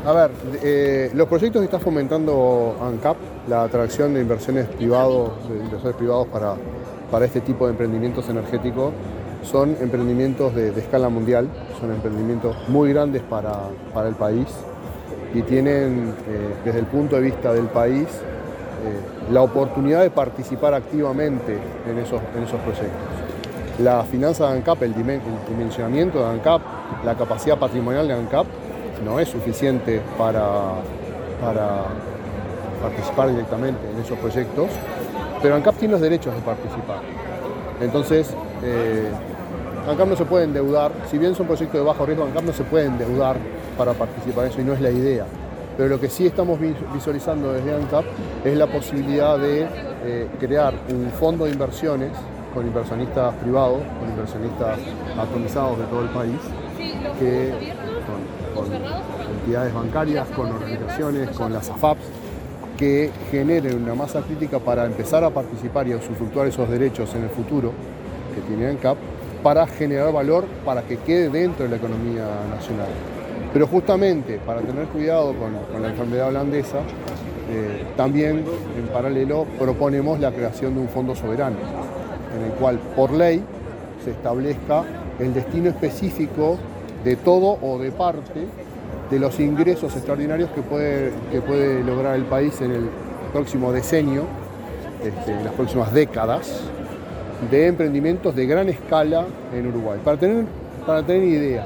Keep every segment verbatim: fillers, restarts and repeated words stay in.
A ver, eh, los proyectos que está fomentando ANCAP, la atracción de inversiones privados, de inversores privados para, para este tipo de emprendimientos energéticos, son emprendimientos de, de escala mundial, son emprendimientos muy grandes para, para el país y tienen, eh, desde el punto de vista del país, eh, la oportunidad de participar activamente en esos, en esos proyectos. La finanza de ANCAP, el, dimen, el dimensionamiento de ANCAP, la capacidad patrimonial de ANCAP no es suficiente para, para participar directamente en esos proyectos, pero ANCAP tiene los derechos de participar. Entonces, eh, ANCAP no se puede endeudar, si bien son proyectos de bajo riesgo, ANCAP no se puede endeudar para participar en eso y no es la idea. Pero lo que sí estamos visualizando desde ANCAP es la posibilidad de eh, crear un fondo de inversiones con inversionistas privados, con inversionistas atomizados de todo el país, que con, con entidades bancarias, con organizaciones, con las A F A Ps, que generen una masa crítica para empezar a participar y a usufructuar esos derechos en el futuro que tiene ANCAP, para generar valor, para que quede dentro de la economía nacional. Pero justamente para tener cuidado con, con la enfermedad holandesa, eh, también en paralelo proponemos la creación de un fondo soberano, en el cual por ley se establezca el destino específico de todo o de parte de los ingresos extraordinarios que puede, que puede lograr el país en el próximo decenio, este, en las próximas décadas, de emprendimientos de gran escala en Uruguay. Para tener, para tener idea,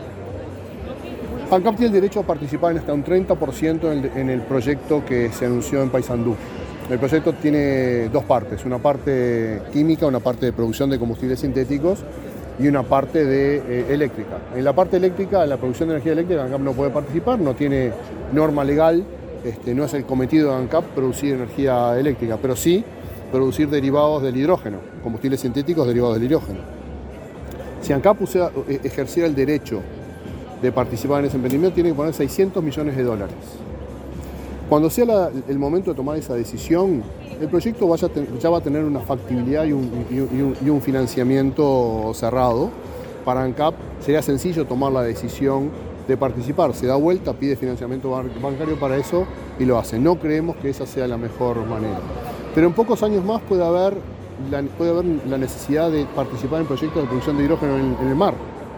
ANCAP tiene el derecho a participar en hasta un treinta por ciento en el, en el proyecto que se anunció en Paysandú. El proyecto tiene dos partes, una parte química, una parte de producción de combustibles sintéticos y una parte de eh, eléctrica. En la parte eléctrica, en la producción de energía eléctrica, ANCAP no puede participar, no tiene norma legal, este, no es el cometido de ANCAP producir energía eléctrica, pero sí producir derivados del hidrógeno, combustibles sintéticos derivados del hidrógeno. Si ANCAP usea, ejerciera el derecho de participar en ese emprendimiento, tiene que poner seiscientos millones de dólares. Cuando sea la, el momento de tomar esa decisión, el proyecto vaya, ya va a tener una factibilidad y un, y, un, y un financiamiento cerrado. Para ANCAP sería sencillo tomar la decisión de participar. Se da vuelta, pide financiamiento bancario para eso y lo hace. No creemos que esa sea la mejor manera. Pero en pocos años más puede haber la, puede haber la necesidad de participar en proyectos de producción de hidrógeno en, en el mar.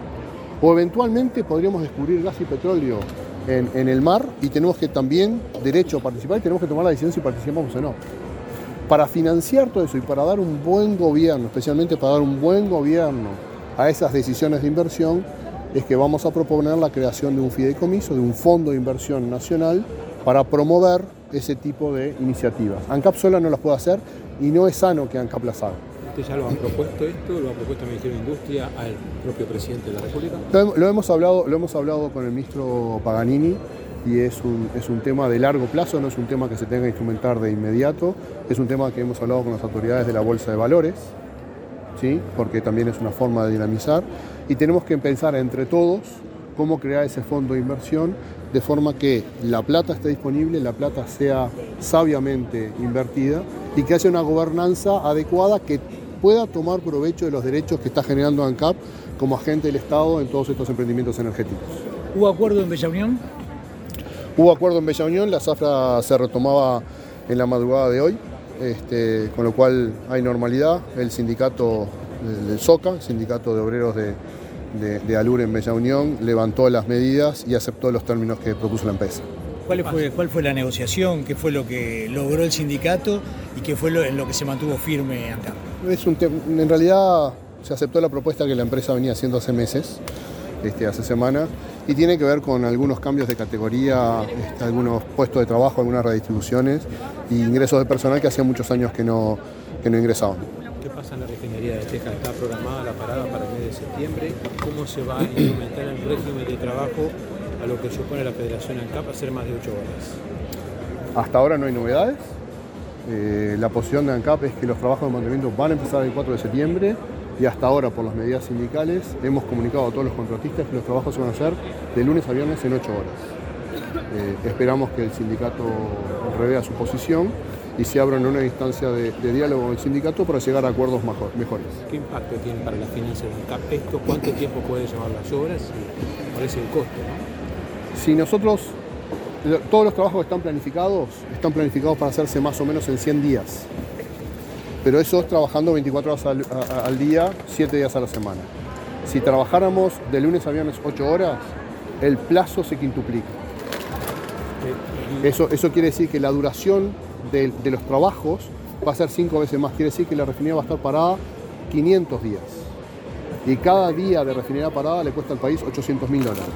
O eventualmente podríamos descubrir gas y petróleo en, en el mar y tenemos que también derecho a participar y tenemos que tomar la decisión si participamos o no. Para financiar todo eso y para dar un buen gobierno, especialmente para dar un buen gobierno a esas decisiones de inversión, es que vamos a proponer la creación de un fideicomiso, de un fondo de inversión nacional para promover ese tipo de iniciativas. ANCAP sola no las puede hacer y no es sano que ANCAP las haga. ¿Ustedes ya lo han propuesto esto? ¿Lo ha propuesto el Ministerio de Industria al propio presidente de la República? Lo, lo, hemos, hablado, lo hemos hablado con el ministro Paganini y es un, es un tema de largo plazo, no es un tema que se tenga que instrumentar de inmediato, es un tema que hemos hablado con las autoridades de la Bolsa de Valores, ¿sí? Porque también es una forma de dinamizar y tenemos que pensar entre todos cómo crear ese fondo de inversión de forma que la plata esté disponible, la plata sea sabiamente invertida y que haya una gobernanza adecuada que pueda tomar provecho de los derechos que está generando ANCAP como agente del Estado en todos estos emprendimientos energéticos. ¿Hubo acuerdo en Bella Unión? Hubo acuerdo en Bella Unión, la zafra se retomaba en la madrugada de hoy, este, con lo cual hay normalidad. El sindicato del SOCA, el sindicato de obreros de, de, de ALUR en Bella Unión, levantó las medidas y aceptó los términos que propuso la empresa. ¿Cuál fue, ¿Cuál fue la negociación? ¿Qué fue lo que logró el sindicato y qué fue lo, en lo que se mantuvo firme ANCAP? Es un en realidad se aceptó la propuesta que la empresa venía haciendo hace meses, este, hace semanas, y tiene que ver con algunos cambios de categoría, este, algunos puestos de trabajo, algunas redistribuciones y ingresos de personal que hacía muchos años que no, que no ingresaban. ¿Qué pasa en la refinería de Texas? ¿Está programada la parada para el mes de septiembre? ¿Cómo se va a implementar el régimen de trabajo a lo que supone la Federación ANCAP hacer más de ocho horas? Hasta ahora no hay novedades. Eh, la posición de ANCAP es que los trabajos de mantenimiento van a empezar el cuatro de septiembre y hasta ahora, por las medidas sindicales, hemos comunicado a todos los contratistas que los trabajos se van a hacer de lunes a viernes en ocho horas. Eh, esperamos que el sindicato revea su posición y se abra en una instancia de, de diálogo con el sindicato para llegar a acuerdos mejor, mejores. ¿Qué impacto tiene para las finanzas de ANCAP esto? ¿Cuánto tiempo puede llevar las obras? ¿Y cuál es el costo, no? Si nosotros todos los trabajos que están planificados, están planificados para hacerse más o menos en cien días. Pero eso es trabajando veinticuatro horas al, a, al día, siete días a la semana. Si trabajáramos de lunes a viernes ocho horas, el plazo se quintuplica. Eso, eso quiere decir que la duración de, de los trabajos va a ser cinco veces más. Quiere decir que la refinería va a estar parada quinientos días. Y cada día de refinería parada le cuesta al país ochocientos mil dólares.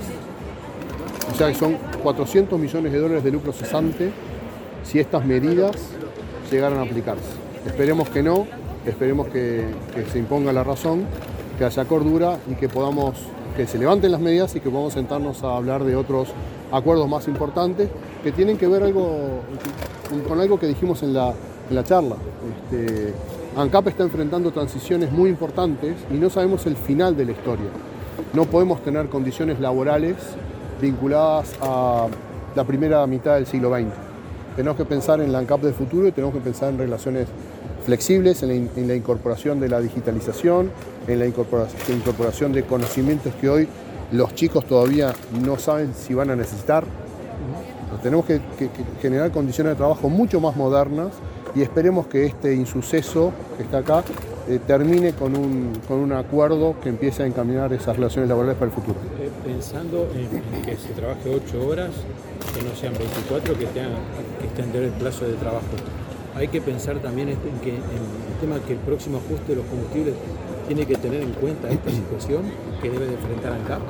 O sea que son cuatrocientos millones de dólares de lucro cesante si estas medidas llegaran a aplicarse. Esperemos que no, esperemos que, que se imponga la razón, que haya cordura y que podamos, que se levanten las medidas y que podamos sentarnos a hablar de otros acuerdos más importantes que tienen que ver algo, con algo que dijimos en la, en la charla. Este, ANCAP está enfrentando transiciones muy importantes y no sabemos el final de la historia. No podemos tener condiciones laborales vinculadas a la primera mitad del siglo veinte. Tenemos que pensar en la ANCAP del futuro y tenemos que pensar en relaciones flexibles, en la, en la incorporación de la digitalización, en la incorporación, la incorporación de conocimientos que hoy los chicos todavía no saben si van a necesitar. Entonces, tenemos que, que, que generar condiciones de trabajo mucho más modernas y esperemos que este insuceso que está acá eh, termine con un, con un acuerdo que empiece a encaminar esas relaciones laborales para el futuro. Eh, pensando en, en que se trabaje ocho horas, que no sean veinticuatro, que tengan que extender el plazo de trabajo. Hay que pensar también en, que, en el tema que el próximo ajuste de los combustibles tiene que tener en cuenta esta situación que debe de enfrentar ANCAP.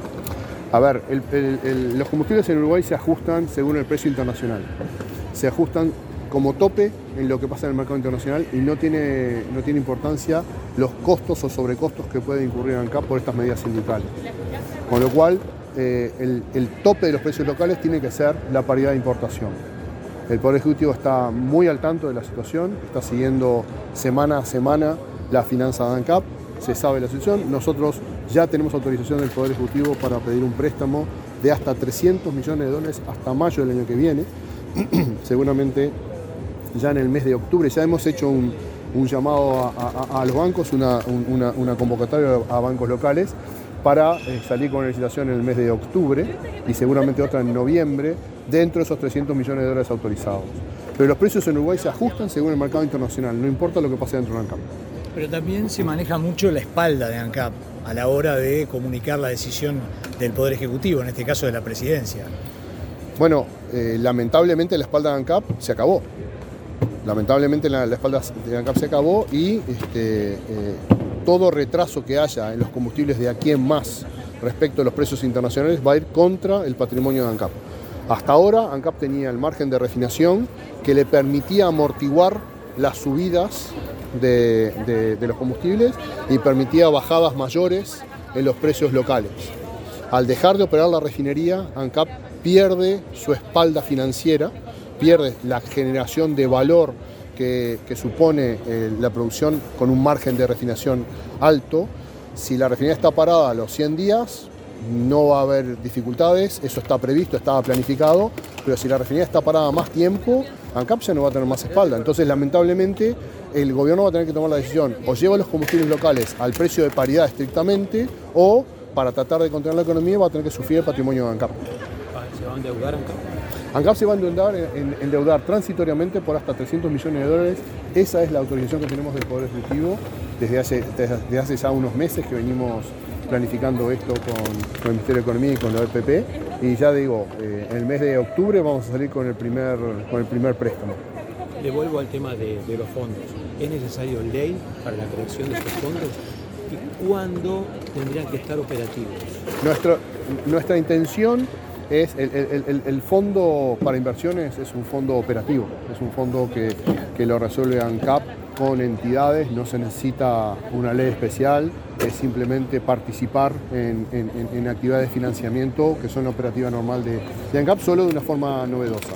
A ver, el, el, el, los combustibles en Uruguay se ajustan según el precio internacional. Se ajustan como tope en lo que pasa en el mercado internacional y no tiene, no tiene importancia los costos o sobrecostos que puede incurrir ANCAP por estas medidas sindicales. Con lo cual, eh, el, el tope de los precios locales tiene que ser la paridad de importación. El Poder Ejecutivo está muy al tanto de la situación, está siguiendo semana a semana la finanza de ANCAP, se sabe la situación. Nosotros ya tenemos autorización del Poder Ejecutivo para pedir un préstamo de hasta trescientos millones de dólares hasta mayo del año que viene. Seguramente ya en el mes de octubre ya hemos hecho un, un llamado a, a, a los bancos, una, una, una convocatoria a bancos locales para eh, salir con una licitación en el mes de octubre y seguramente otra en noviembre dentro de esos trescientos millones de dólares autorizados. Pero los precios en Uruguay se ajustan según el mercado internacional, no importa lo que pase dentro de ANCAP. Pero también se maneja mucho la espalda de ANCAP a la hora de comunicar la decisión del Poder Ejecutivo, en este caso de la Presidencia. Bueno, eh, lamentablemente la espalda de ANCAP se acabó. Lamentablemente la, la espalda de ANCAP se acabó y este, eh, todo retraso que haya en los combustibles de aquí en más respecto a los precios internacionales va a ir contra el patrimonio de ANCAP. Hasta ahora ANCAP tenía el margen de refinación que le permitía amortiguar las subidas de, de, de los combustibles y permitía bajadas mayores en los precios locales. Al dejar de operar la refinería, ANCAP pierde su espalda financiera, pierde la generación de valor que, que supone eh, la producción con un margen de refinación alto. Si la refinería está parada a los cien días, no va a haber dificultades, eso está previsto, estaba planificado, pero si la refinería está parada más tiempo, ANCAP ya no va a tener más espalda. Entonces, lamentablemente, el gobierno va a tener que tomar la decisión, o lleva los combustibles locales al precio de paridad estrictamente, o para tratar de contener la economía va a tener que sufrir el patrimonio de ANCAP. ¿Se va a endeudar ANCAP? ANCAP se va a endeudar, en, endeudar transitoriamente por hasta trescientos millones de dólares. Esa es la autorización que tenemos del Poder Ejecutivo desde hace, desde hace ya unos meses que venimos planificando esto con, con el Ministerio de Economía y con la O E P P. Y ya digo, eh, en el mes de octubre vamos a salir con el primer, con el primer préstamo. Le vuelvo al tema de, de los fondos. ¿Es necesario ley para la creación de estos fondos? ¿Y cuándo tendrían que estar operativos? Nuestro, nuestra intención es, el, el, el, el fondo para inversiones es un fondo operativo, es un fondo que, que lo resuelve ANCAP con entidades, no se necesita una ley especial, es simplemente participar en, en, en actividades de financiamiento que son la operativa normal de, de ANCAP, solo de una forma novedosa.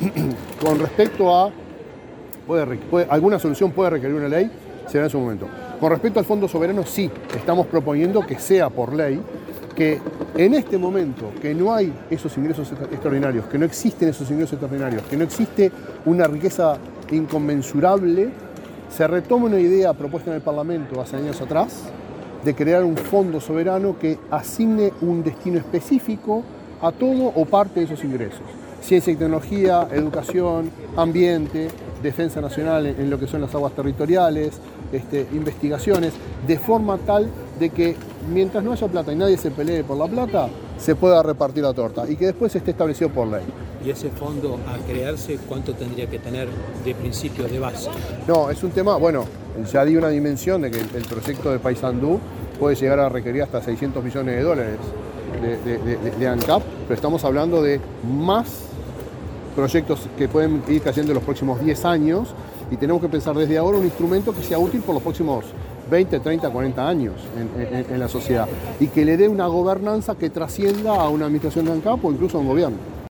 Con respecto a, puede, puede, alguna solución puede requerir una ley, será en su momento. Con respecto al Fondo Soberano, sí, estamos proponiendo que sea por ley, que en este momento que no hay esos ingresos extraordinarios, que no existen esos ingresos extraordinarios, que no existe una riqueza inconmensurable, se retoma una idea propuesta en el Parlamento hace años atrás de crear un fondo soberano que asigne un destino específico a todo o parte de esos ingresos. ciencia y tecnología, educación, ambiente, defensa nacional en, en lo que son las aguas territoriales, este, investigaciones, de forma tal de que mientras no haya plata y nadie se pelee por la plata, se pueda repartir la torta y que después esté establecido por ley. ¿Y ese fondo a crearse cuánto tendría que tener de principio, de base? No, es un tema, bueno, ya di una dimensión de que el proyecto de Paysandú puede llegar a requerir hasta seiscientos millones de dólares de, de, de, de ANCAP, pero estamos hablando de más proyectos que pueden ir cayendo en los próximos diez años y tenemos que pensar desde ahora un instrumento que sea útil por los próximos veinte, treinta, cuarenta años en, en, en la sociedad y que le dé una gobernanza que trascienda a una administración de ANCAP o incluso a un gobierno.